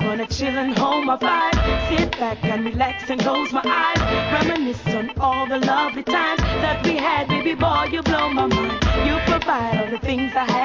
wanna chill and hold my vibe. Sit back and relax and close my eyes. Reminisce on all the lovely times that we had. Baby boy, you blow my mind. You provide all the things I